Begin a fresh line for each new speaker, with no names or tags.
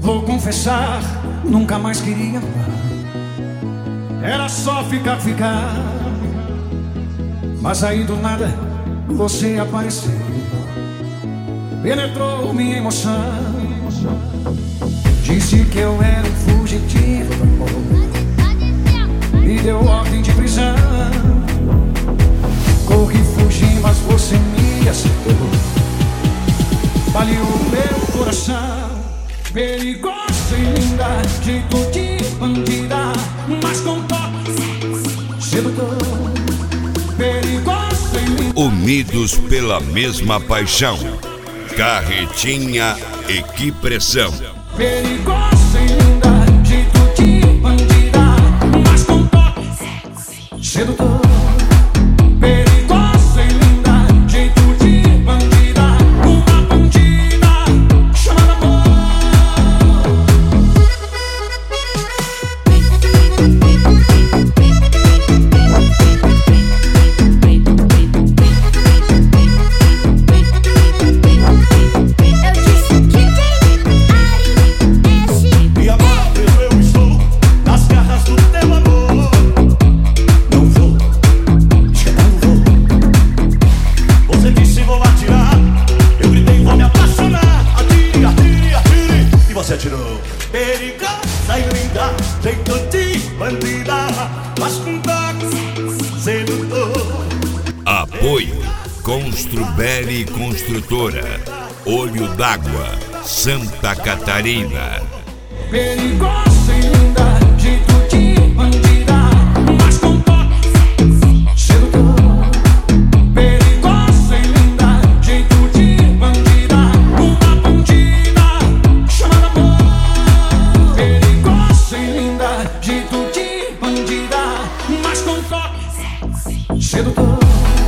Vou confessar, nunca mais queria amar. Era só ficar. Mas aí do nada você apareceu, penetrou minha emoção. Disse que eu era um fugitivo do amor, me deu ordem de prisão. Corri, fugi, mas você me acertou, baleou meu coração. Perigosa e linda, jeito de bandida, mas com toque sedutor. Perigosa e linda,
unidos pela mesma paixão. Carretinha e que pressão.
perigosa e linda, jeito de bandida, mas com toque sedutor. Perigosa e linda, jeito de bandida, uma bandida chamada amor.
Você atirou. Perigosa e linda, jeito de bandida, mas com toque sedutor.
Apoio Construberi Construtora, Olho d'Água, Santa Catarina.
Perigosa e linda, jeito de bandida, mas com toque sedutor. Perigosa e linda, jeito de bandida, uma bandida chamada amor. Perigosa e linda, jeito de bandida, mas com toque sedutor.